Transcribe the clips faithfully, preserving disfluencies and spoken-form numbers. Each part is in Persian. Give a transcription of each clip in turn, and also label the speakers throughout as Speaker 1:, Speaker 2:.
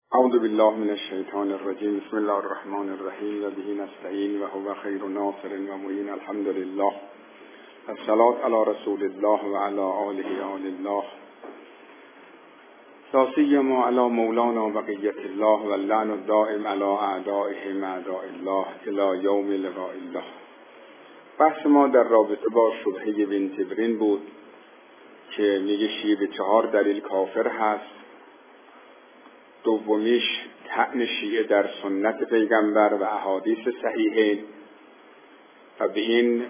Speaker 1: اعوذ بالله من الشیطان الرجیم. بسم الله الرحمن الرحیم و به نستعین و هو خیر ناصر و معین. الحمد لله. الصلاة علی رسول الله و علی آله آل الله. لا سیما علی مولانا بقیة الله و اللعن الدائم علی اعدائهم اعداء الله الی یوم لقاء الله. بحث ما در رابطه با شبهه بنت برین بود که میگه شیعه به چهار دلیل کافر هست. دومیش طعن شیعه در سنت پیغمبر و احادیث صحیحه و به این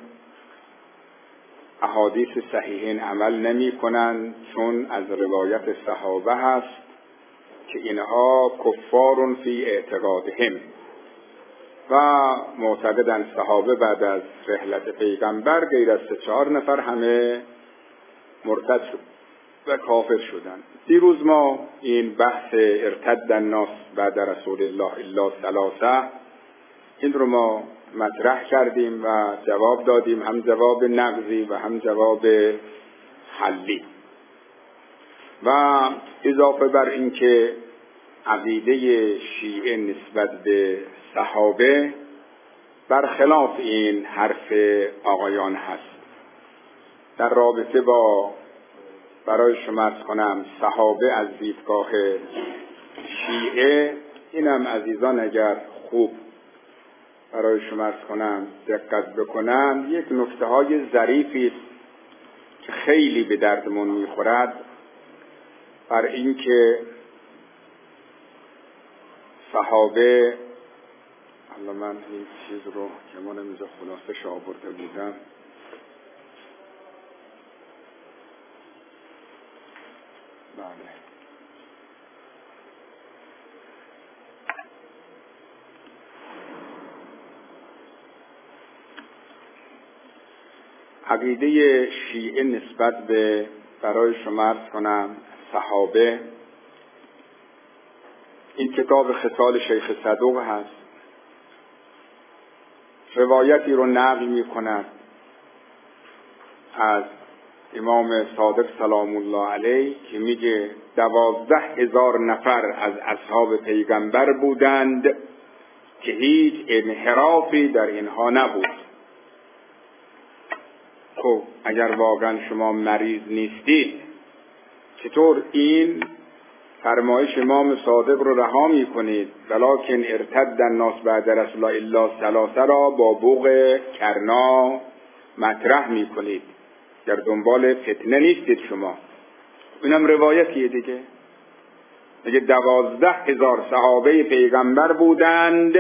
Speaker 1: احادیث صحیحین عمل نمی کنند، چون از روایت صحابه هست که اینها کفار فی اعتقادهم و معتقدند صحابه بعد از رحلت پیغمبر غیر از سه چهار نفر همه مرتد شد و کافر شدند. دیروز ما این بحث ارتد الناس بعد رسول الله الا ثلاثه این رو ما مطرح کردیم و جواب دادیم، هم جواب نقضی و هم جواب حلی. و اضافه بر این که عقیده شیعه نسبت به صحابه برخلاف این حرف آقایان هست. در رابطه با برای شما عرض کنم صحابه از دیدگاه شیعه، اینم عزیزان اگر خوب برای شما عرض کنم دقت بکنم، یک نکته های ظریفی است که خیلی به دردمون میخورد، بر این که صحابه، حالا من این چیز رو که من اینجا خلاصه آورده بودم، بله عقیده شیعه نسبت به برای شما عرض کنم صحابه، این کتاب خصال شیخ صدوق هست. روایتی رو نقل می کند از امام صادق سلام الله علیه که میگه دوازده هزار نفر از اصحاب پیغمبر بودند که هیچ انحرافی در اینها نبود. خب اگر واقعا شما مریض نیستید، چطور این فرمایش امام صادق رو رها می کنید؟ ولکن ارتد الناس بعد رسول الله الا ثلاثه را با بوق کرنا مطرح می کنید. در دنبال فتنه نیستید شما. اینم روایتیه دیگه، میگه دوازده هزار صحابه پیغمبر بودند،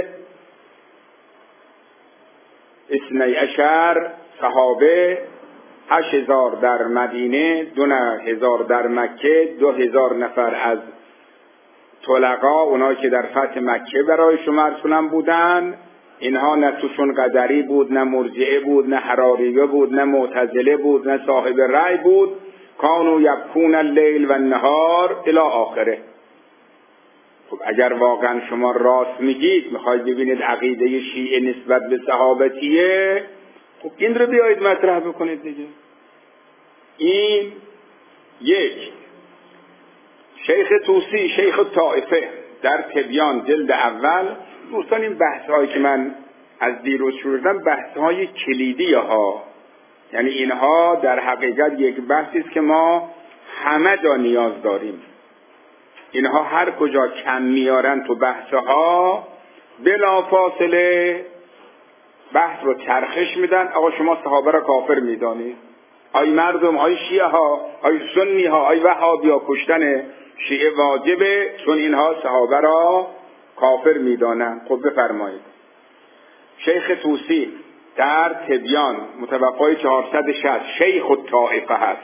Speaker 1: اثنی عشر صحابه، هشت هزار در مدینه، دو هزار در مکه، دو هزار نفر از طلقا، اونایی که در فتح مکه برای شما رسولان بودن. اینها نه توشون قدری بود، نه مرجعه بود، نه حراریه بود، نه معتزله بود، نه صاحب رأی بود. کانوا یبکون اللیل و النهار الی آخره. خب اگر واقعا شما راست میگید، میخواید ببینید عقیده شیعه نسبت به صحابه چیه، خب این رو بیایید مطرح بکنید دیگه. این یک. شیخ طوسی، شیخ طائفه، در تبیان جلد اول، دوستان این بحث هایی که من از دیروز شروع کردم بحث های کلیدی ها، یعنی اینها در حقیقت یک بحثی است که ما همه جا نیاز داریم. اینها هر کجا کم میارن تو بحث ها، بلا فاصله بحث رو چرخش میدن. آقا شما صحابه را کافر میدانید؟ آی مردم، آی شیعه ها، آی سنی ها، آی وهابی ها، کشتن شیعه واجبه چون اینها صحابه را کافر میدانند. خب بفرمایید. شیخ طوسی در تبیان متوفای چهارصد و شصت شیخ الطائفه هست.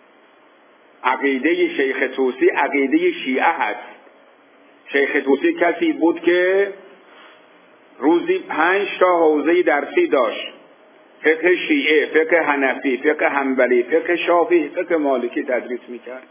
Speaker 1: عقیده شیخ طوسی عقیده شیعه هست. شیخ طوسی کسی بود که روزی پنج تا حوزه درسی داشت: فقه شیعه، فقه حنفی، فقه حنبلی، فقه شافعی، فقه مالکی تدریس میکرد.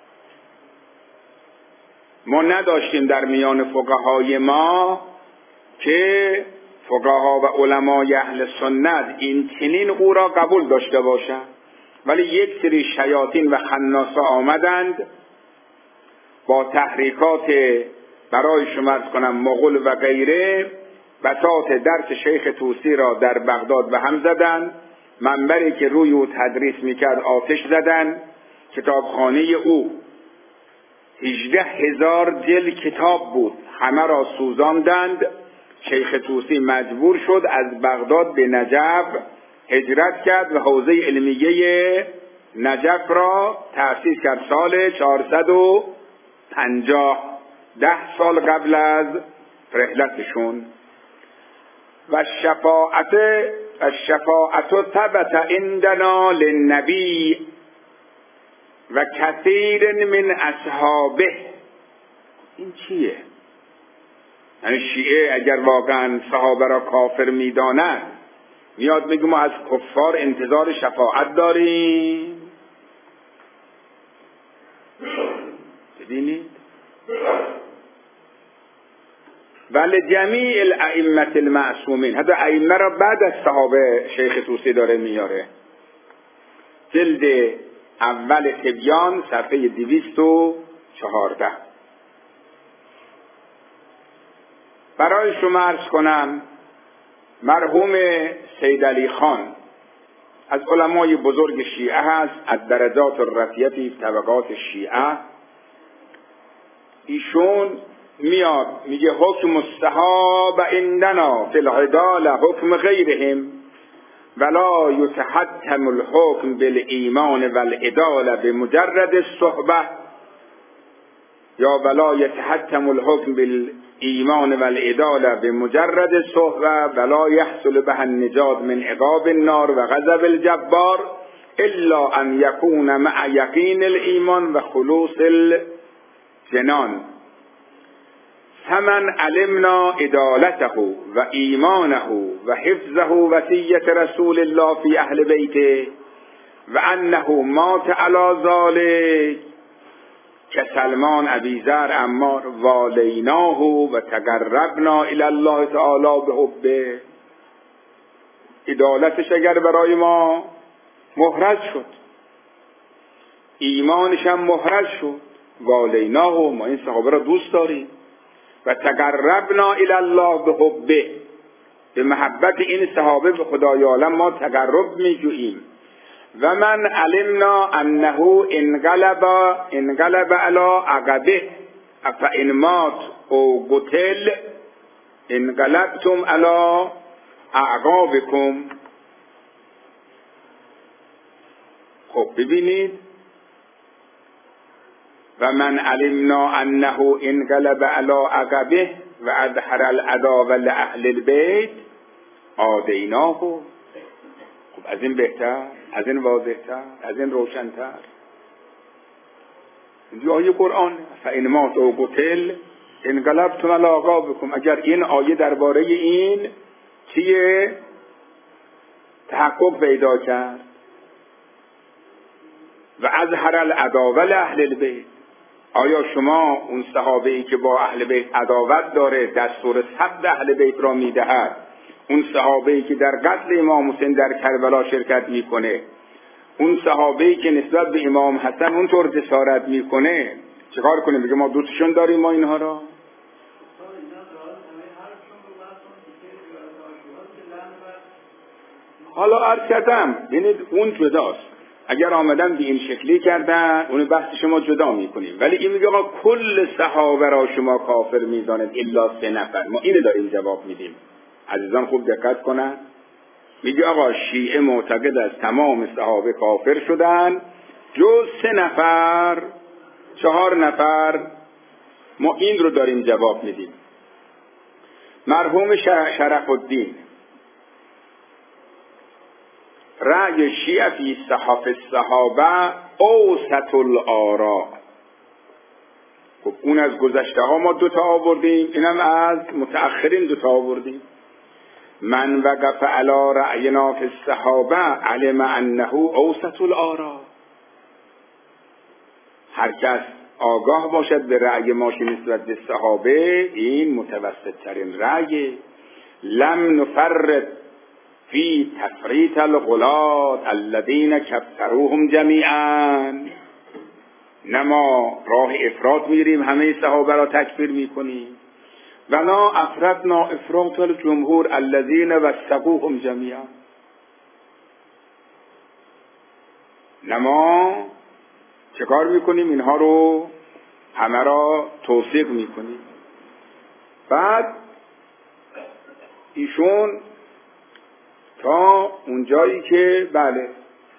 Speaker 1: ما نداشتیم در میان فقهای ما که فقها و علمای اهل سنت این چنین او را قبول داشته باشند، ولی یک سری شیاطین و خناسا آمدند با تحریکات برای شما عرض کنم مغول و غیره بساط درس شیخ طوسی را در بغداد به هم زدن، منبری که روی او تدریس میکرد آتش زدن، کتابخانه او هجده هزار جلد کتاب بود، همه را سوزاندند. شیخ طوسی مجبور شد از بغداد به نجف هجرت کرد و حوزه علمیه نجف را تأسیس کرد سال چهارصد و پنجاه، ده سال قبل از رحلتشون. و شفاعت و شفاعت ثبت عندنا للنبی و کثیر من اصحابه. این چیه؟ یعنی شیعه اگر واقعا صحابه را کافر میداند میاد میگه ما از کفار انتظار شفاعت داریم؟ ببینید، ولی جمیع الائمه المعصومین، حتی ائمه را بعد از صحابه شیخ طوسی داره میاره. جلد اول تبیان صفحه دویست و چهارده. برای شما عرض کنم مرحوم سید علی خان از علمای بزرگ شیعه هست، از درجات الرفیعه فی طبقات شیعه. ایشون میاد میگه حکم الصحابه عندنا فی العداله حکم غیرهم ولا یتحتم الحکم بالایمان والعداله بمجرد الصحبه، یا ولا یتحتم الحکم بالایمان والعداله بمجرد الصحبه ولا یحصل به النجات من عقاب النار و غضب الجبار الا ان یکون مع یقین الایمان و خلوص الجنان. فمن علمنا عدالته و ایمانه و حفظه وصیت رسول الله فی اهل بیته و انه مات علی ذلک که سلمان ابی ذر عمار والیناه و تقربنا الی الله تعالی بحبه. عدالتش اگر برای ما محرز شد، ایمانش هم محرز شد، والیناه، ما این صحابه را دوست داریم، و تقربنا الی الله بحبه، به محبت این صحابه به خدای عالم ما تقرب میجوییم. و من علمنا انه انقلب انقلب علی عقبه فان مات او قتل انقلبتم علی اعقابکم. خب ببینید، و من علمنا انه انقلب علی عقبه و اظهر العداوه لاهل البیت آدیناه. خب از این بهتر، از این واضحتر، از این روشنتر اینجا آیه قرآن فإن مات او قتل انقلبتم علی اعقابکم. اگر این آیه درباره این چیه تحقق پیدا کرد، و اظهر العداوه لاهل البیت، آیا شما اون صحابه ای که با اهل بیت عداوت داره دستور سب اهل بیت را میدهد، اون صحابه ای که در قتل امام حسین در کربلا شرکت میکنه، اون صحابه ای که نسبت به امام حسن اونطور جسارت میکنه، چیکار کنیم؟ بگه ما دوستشون داریم ما اینها را؟ حالا عرض کردم ببینید اون جداست، اگر آمدن به این شکلی کردن اون بحث شما جدا میکنیم، ولی این میگه آقا کل صحابه را شما کافر میدانید الا سه نفر. ما اینو داریم جواب میدیم. عزیزان خوب دقت کنن، میگه آقا شیعه معتقد از تمام صحابه کافر شدن جز سه نفر، چهار نفر. ما این رو داریم جواب میدیم. مرحوم شرف الدین رأی شیعه فی صحاف الصحابه اوسط الآراء. خب اون از گذشته ها ما دوتا آوردیم، اینم از متأخرین دوتا آوردیم. من وقف علی رأینا فی الصحابه علم انه اوسط الآراء. هر کس آگاه باشد به رأی ما نسبت به صحابه، این متوسط ترین رأی. لم نفرط فی تفریط الغلات الذین کفروهم جمیعا. نه ما راه افراط میریم همه صحابه را تکفیر میکنیم، ولا افرطنا افراط الجمهور الذین وثقوهم جمیعا. نه ما چه کار میکنیم؟ اینها رو همه را توثیق میکنیم. بعد ایشون تا اونجایی که بله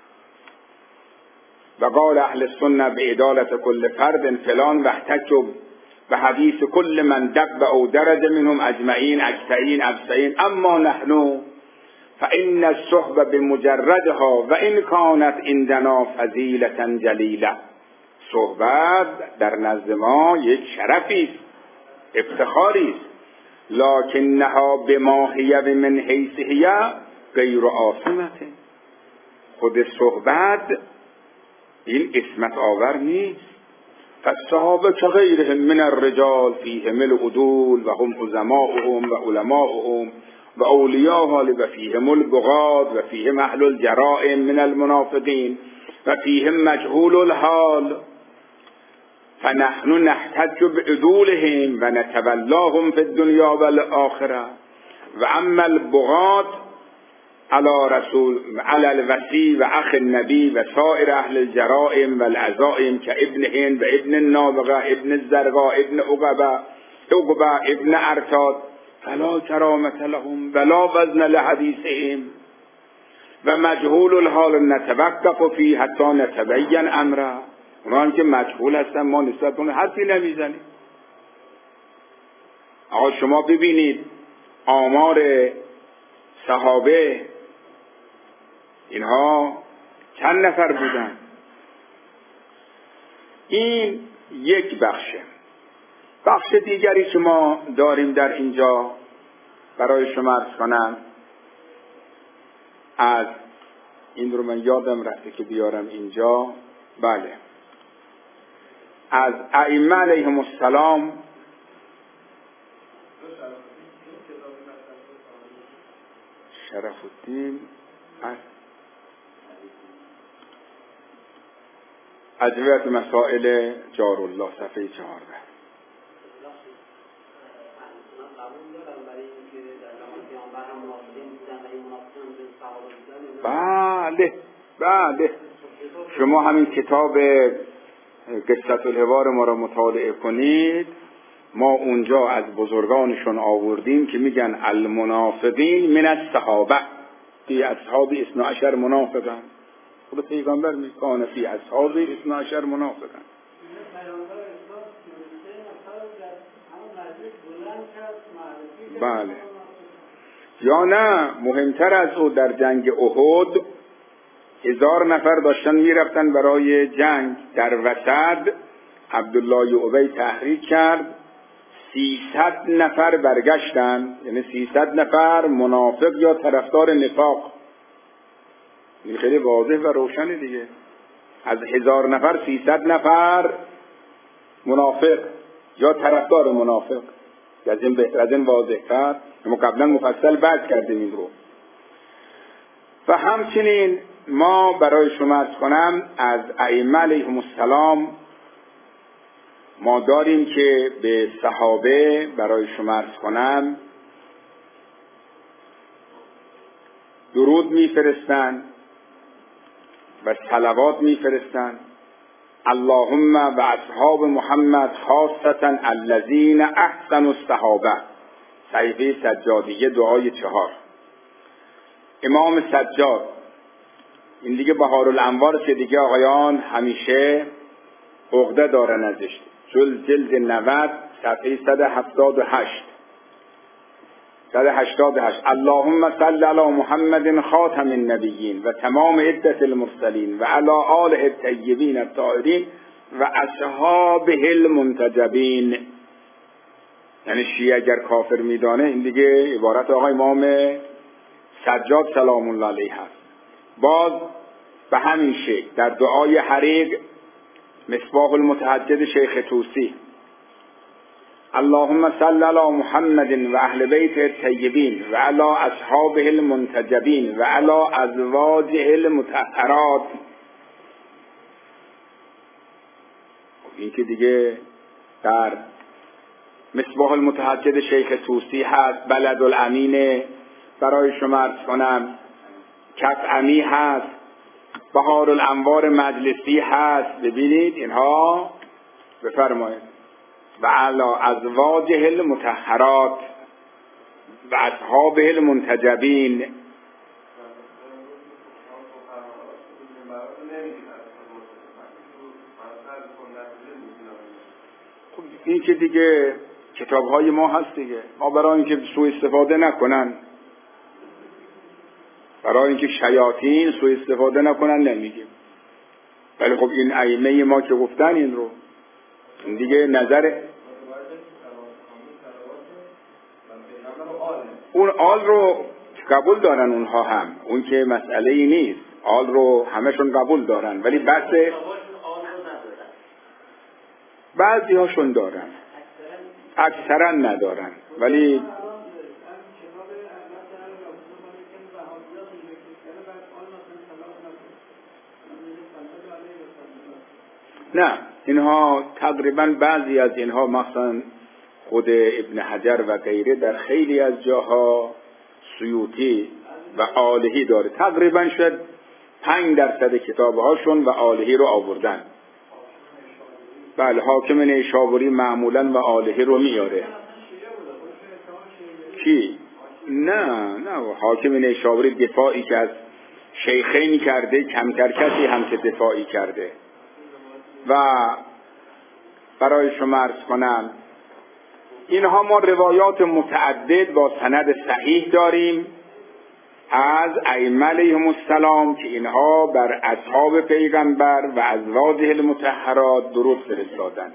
Speaker 1: و قال اهل السنه بعدالت کل فرد فلان و احتجوا به حدیث کل من دق او درج منهم اجمعین اجتعین ابسعین اما نحن فان الصحبه بمجردها و ان كانت عندنا فضیلة جلیله. صحبت در نزد ما یک شرفی است، افتخاری است، لکنها بما هی من حیث هی غیر عاصمه. خود صحبت این اسمت آور نیست. فالصحابه كغيرهم من الرجال فيهم العدول و هم عظماؤهم و علماؤهم و اولیاء و فیهم البغاة و فیهم اهل الجرائم من المنافقین و فیهم مجهول الحال فنحن نحتج بعدولهم و نتولاهم في الدنيا والآخرة. و اما البغاة على رسول على الوصي و اخ النبی و سائر اهل الجرائم و العزائم که ابن هند و ابن النابغه ابن الزرقاء ابن عقبه عقبه ابن ارتاد فلا کرامة لهم ولا وزن لحدیثهم و مجهول الحال نتوقف فيه حتی نتبین امره. اونا هم که مجهول هستن ما نسبت کنه حرفی نمیزنیم. آقا شما ببینید آمار صحابه اینها چند نفر بودن؟ این یک بخشه. بخش دیگری که ما داریم در اینجا برای شما عرض کنم، از این رو من یادم رفته که بیارم اینجا، بله، از ائمه علیهم السلام شرف الدین ادویت مسائل جارالله صفحه چهارده. بله بله شما همین کتاب قصة الحوار ما را مطالعه کنید، ما اونجا از بزرگانشون آوردیم که میگن المنافقین من الصحابه فی اصحاب اثنا عشر منافقا. خود پیغمبر میگه فی اصحاب اثنا عشر منافقا. بله یا نه مهمتر از او در جنگ احد هزار نفر داشتن میرفتن برای جنگ، در وسط عبدالله ابی تحریک کرد، سیصد نفر برگشتن، یعنی سیصد نفر منافق یا طرفدار نفاق. این خیلی واضح و روشنه دیگه. از هزار نفر سیصد نفر منافق یا طرفدار منافق. از این بهتر از این واضح تر ما قبلا مفصل بحث کردیم این رو. و همچنین ما برای شما عرض کنم از ائمه علیهم السلام ما داریم که به صحابه برای شما عرض کنم درود میفرستن و صلوات میفرستن. اللهم و اصحاب محمد خاصتا الذین احسنوا الصحابه. صحیفه سجادیه دعای چهار. امام سجاد، این دیگه بهارالانوار که دیگه آقایان همیشه عقده دارن ازش، جلد جلد نود صفحه صد و هفتاد و هشت صد و هشتاد و هشت. اللهم صل علی محمد خاتم النبیین و تمام عدت المرسلین و علی آله الطیبین الطاهرین و اصحابه المنتجبین. یعنی شیعه اگر کافر میدانه این دیگه عبارت آقای امام سجاد سلام الله علیه هست. باز به همین شکل در دعای حریق مصباح المتحجد شیخ طوسی، اللهم صل علی محمد و اهل بیت الطیبین و علی اصحابه المنتجبین و علی ازواجه المطهرات این که دیگه در مصباح المتحجد شیخ طوسی هست، بلد الامین برای شما عرض کنم، کف امی هست، بهار الانوار مجلسی هست. ببینید اینها بفرمایید و علا ازواجه المطهرات و اصحابه المنتجبین. خب این که دیگه کتاب‌های ما هست دیگه، ما برای اینکه سوء استفاده نکنن، برای اینکه شیاطین سوء استفاده نکنن نمیگیم. ولی خب این ائمه ما که گفتن این رو، این دیگه نظر اون آل رو قبول دارن اونها هم، اون که مسئله ای نیست، آل رو همشون قبول دارن، ولی بحث بعضی هاشون دارن، اکثرا ندارن. ولی نه، اینها تقریبا بعضی از اینها مثلا خود ابن حجر و غیره در خیلی از جاها سیوطی و آلهی داره، تقریبا شاید پنج درصد کتابهاشون و آلهی رو آوردن. بله، حاکم نیشابوری معمولا و آلهی رو میاره. کی؟ نه نه، حاکم نیشابوری دفاعی که از شیخین کرده کمتر کسی هم که دفاعی کرده. و برای شما عرض کنم اینها ما روایات متعدد با سند صحیح داریم از ائمه علیهم السلام که اینها بر اصحاب پیغمبر و ازواجه المطهرات درود فرستادند.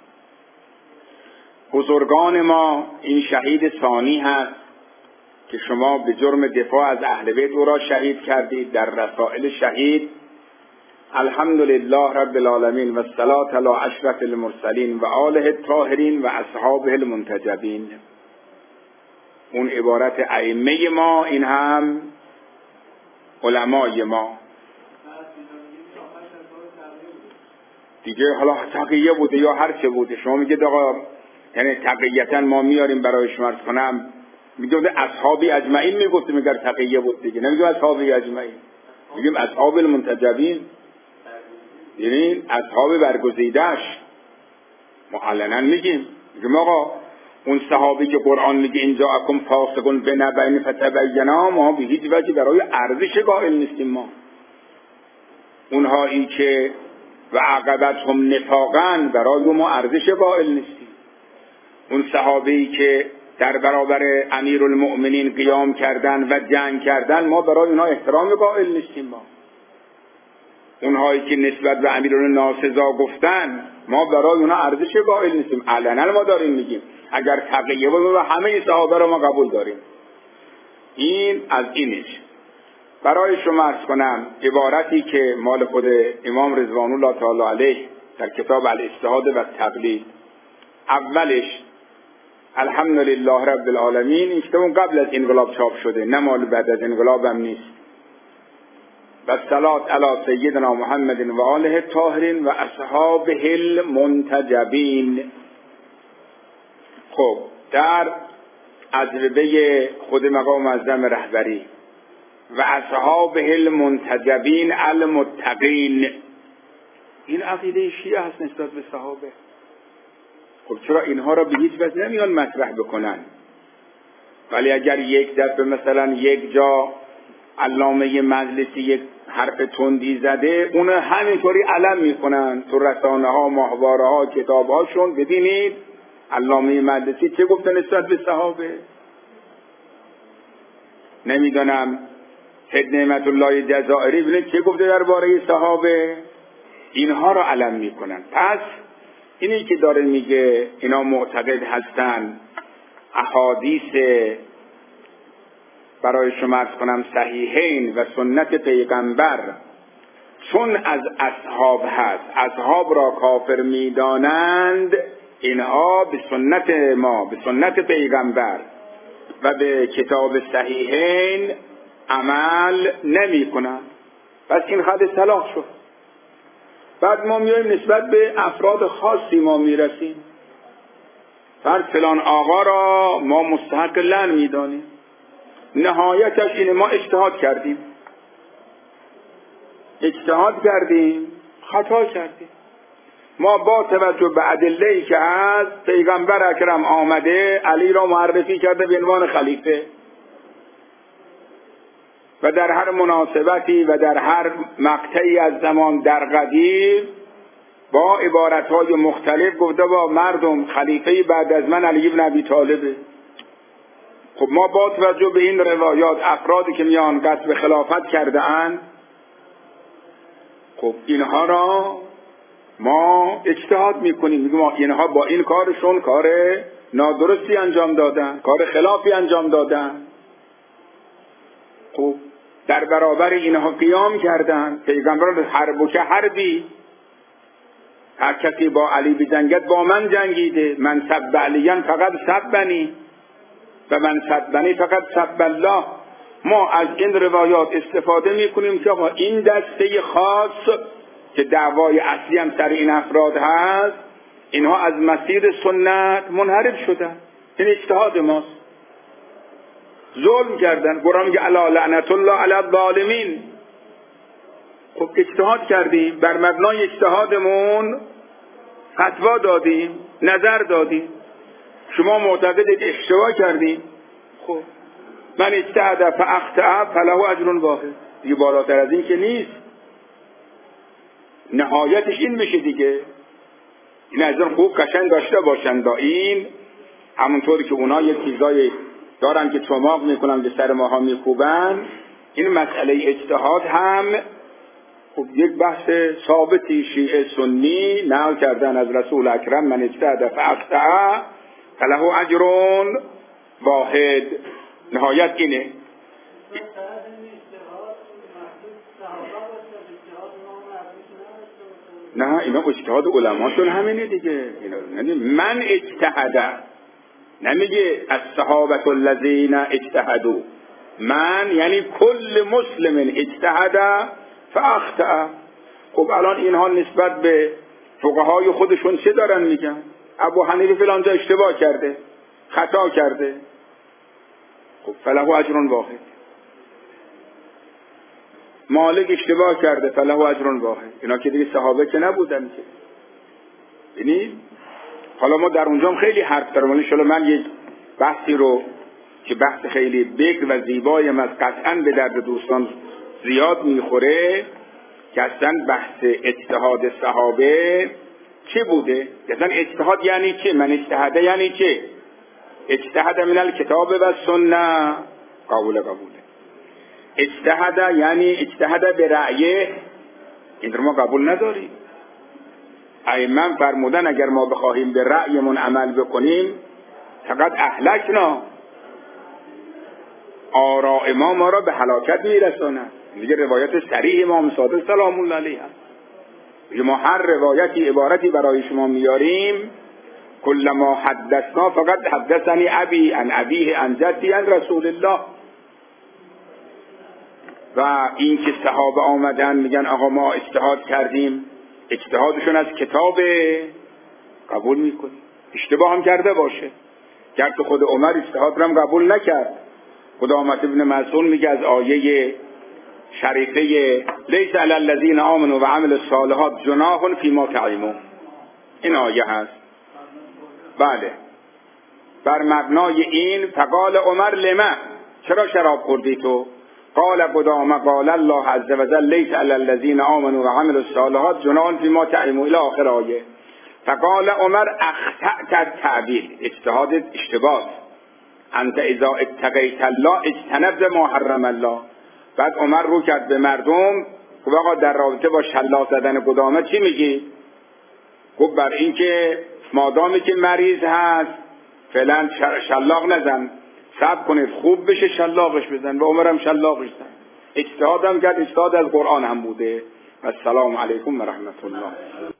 Speaker 1: بزرگان ما، این شهید ثانی هست که شما به جرم دفاع از اهل بیت او را شهید کردید در رسائل شهید. الحمدلله رب العالمین و الصلاة علی اشرف المرسلین و آله الطاهرین و اصحابه المنتجبین. اون عبارت ائمه ما، این هم علمای ما دیگه. حالا تقیه بوده یا هر چه بوده، شما میگید آقا یعنی تقییتا ما میاریم برای شما عرض کنم، میگیم اصحابی اجمعین، میگفتیم اگر تقیه بود دیگه، نمیگیم اصحابی اجمعین، میگیم اصحاب المنتجبین، یعنی اصحاب برگزیدش. ما علنا میگیم میگیم آقا اون صحابی که قرآن میگه اینجا اکم فاسقون بنبأ فتبینا، ما به هیچ وجه برای ارزش قائل نیستیم. ما اونهایی که و عاقبتهم نفاقا، برای ما ارزش قائل نیستیم. اون صحابی که در برابر امیرالمؤمنین قیام کردن و جنگ کردن، ما برای اونها احترام قائل نیستیم. ما اونهایی که نسبت به امیرالمؤمنین ناسزا گفتن، ما برای اونها ارزش قائل نیستیم. علنا ما داریم میگیم اگر تقیه بود و همه صحابه رو ما قبول داریم. این از اینش. برای شما عرض کنم عبارتی که مال خود امام رضوان الله تعالی علیه در کتاب الاجتهاد و التقلید، اولش الحمدلله رب العالمین، این کتاب قبل از انقلاب چاپ شده، نه مال بعد از انقلاب هم نیست. و صلات علی سیدنا محمد و آله الطاهرین و اصحابه المنتجبین. خب در اجوبه خود مقام معظم رهبری و اصحابه المنتجبین المتقین، این عقیده شیعه هست نسبت به صحابه. خب چرا اینها را به هیچ وجه نمیان مطرح بکنن؟ ولی اگر یک دفعه مثلا یک جا علامه مجلسی یک حرف تندی زده، اون همینطوری علم میکنن تو رسانه ها، ماهواره ها، کتاب هاشون. ببینید علامه مجلسی چه گفته نسبت به صحابه. نمیدونم سید نعمت الله جزائری ببینید چه گفته درباره صحابه. اینها رو علم میکنن. پس اینی که داره میگه اینا معتقد هستن احادیث برای شما عرض کنم صحیحین و سنت پیغمبر چون از اصحاب هست، اصحاب را کافر میدانند، اینها به سنت ما، به سنت پیغمبر و به کتاب صحیحین عمل نمی کنند. پس این خط صلاح شد. بعد ما میایم نسبت به افراد خاصی ما میرسیم. فرض فلان آقا را ما مستحق لعن میدانیم، نهایتش اینه ما اجتهاد کردیم اجتهاد کردیم خطا کردیم. ما با توجه به ادله‌ای که هست، پیغمبر اکرم آمده علی را معرفی کرده به عنوان خلیفه و در هر مناسبتی و در هر مقطعی از زمان در قدیم با عبارتهای مختلف گفته با مردم خلیفه بعد از من علی بن ابی طالبه. خب ما با توجه به این روایات افرادی که میان قصد خلافت کرده اند، خب اینها را ما اجتهاد میکنیم، میگیم اینها با این کارشون کار نادرستی انجام دادن، کار خلافی انجام دادن. خب در برابر اینها قیام کردن. پیغمبر حرب و که حربی، هر کسی با علی بجنگد با من جنگیده، من سب علیان فقط سبنی و من سبنی فقط سب الله. ما از این روایات استفاده میکنیم که این دسته خاص که دعوای اصلی هم سر این افراد هست، اینها از مسیر سنت منحرف شدن. این اجتهاد ماست، ظلم کردن. قرآن میگه الا لعنت الله علی الظالمین. خب اجتهاد کردیم، بر مبنای اجتهادمون فتوا دادیم، نظر دادیم. شما معتقدید اشتباه کردیم، خب من اجتهد فاخطأ فله اجر واحد. دیگه بالاتر از این که نیست، نهایتش این میشه دیگه. این از اون خوب قشنگ داشته باشن با این، همونطوری که اونا یه چیزای دارن که چماق میکنن به سر ماها میکوبن، این مسئله اجتهاد هم خب یک بحث ثابتی شیعه سنی نقل کردن از رسول اکرم، من اجتهد فاخطأ فله اجر واحد. نهایت اینه. نه اینا اجتهاد علماشون همینه دیگه. اینا من اجتهد، نمیگه الصحابة الذین اجتهدوا. من یعنی کل مسلم اجتهد فاخطأ. خب الان اینها نسبت به فقهای خودشون چه دارن میگن؟ ابو حنیفه فلانجا اشتباه کرده، خطا کرده، خب فله اجر واحد. مالک اشتباه کرده، فله اجر واحد. اینا که دیگه صحابه که نبودن که. یعنی حالا ما در اونجا خیلی حرف دارم، ولی ان من یک بحثی رو که بحث خیلی بکر و زیبایی از قطعاً به درد دوستان زیاد میخوره، که اصلا بحث اجتهاد صحابه چه بوده؟ اصلا اجتهاد یعنی چه؟ من اجتهاده یعنی چه؟ اجتهاد من الکتاب و سنت، قبول قبوله. اجتهاد یعنی اجتهاد به رأیه، این رو ما قبول نداریم. ائمه فرمودن اگر ما بخواهیم به رأیمون عمل بکنیم فقط اهلکنا، آراء ما ما را به هلاکت میرساند. دیگه روایت صریح امام صادق سلام الله علیه هست. ما هر روایتی عبارتی برای شما میاریم، کل ما حدثنا فقط حدثنی ابی عن ابیه عن جدی عن رسول الله. و این که صحابه آمدن میگن آقا ما اجتهاد کردیم، اجتهادشون از کتاب قبول میکنیم. اشتباه هم کرده باشه، گرچه که خود عمر اجتهاد رو هم قبول نکرد. قدامت ابن مسعود میگه از آیه شریفه لیس علی الذین آمنوا و عملوا الصالحات جناح فیما طعموا، این آیه هست. بله، بر مبنای این فقال عمر لما، چرا شراب خوردی تو؟ قال قدامه قال الله عز وجل لیس علی الذین آمنوا و عملوا الصالحات جناح فیما طعموا الی آخر آیه. فقال عمر اخطأت التعبیر، اجتهاد اشتباه. انت اذا اتقیت الله اجتنبت ما حرم الله. بعد عمر رو کرد به مردم، گفت آقا در رابطه با شلاق زدن قدامه چی میگی؟ گفت بر این که مادامی که مریض هست فعلا شلاق نزن، صبر کنید خوب بشه شلاقش بزن. و عمرم شلاقش زن. اجتهادم کرد، اجتهاد از قرآن هم بوده. و السلام علیکم و رحمت الله.